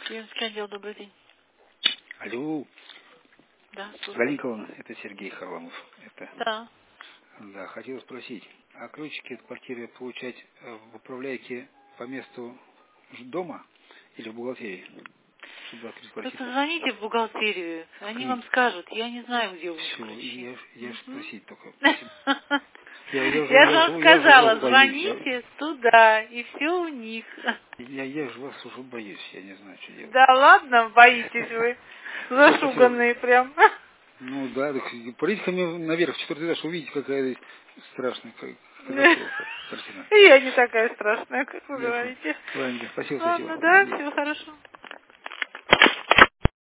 Клиентский отдел, добрый день. Алло. Да, слушаю. Галина Николаевна, это Сергей Харламов. Да. Да, хотел спросить, а ключики от квартиры получать в управляйке по месту дома или в бухгалтерии? Чтобы открыть Просто квартиру. звоните в бухгалтерию, они вам скажут. Я не знаю, где у них Все, ключи. я же спросить только. Я же вам Я сказала, вас боюсь. звоните туда, и все у них. Я же вас уже боюсь, я не знаю, что делать. Да ладно, боитесь вы. Зашуганные прям. Ну да, так полезьте ко мне наверх, в 4-й этаж, увидите, какая страшная катастрофа. Картина. Я не такая страшная, как вы Ясно. говорите. Ладно, спасибо, Ладно, спасибо. да, всего хорошего.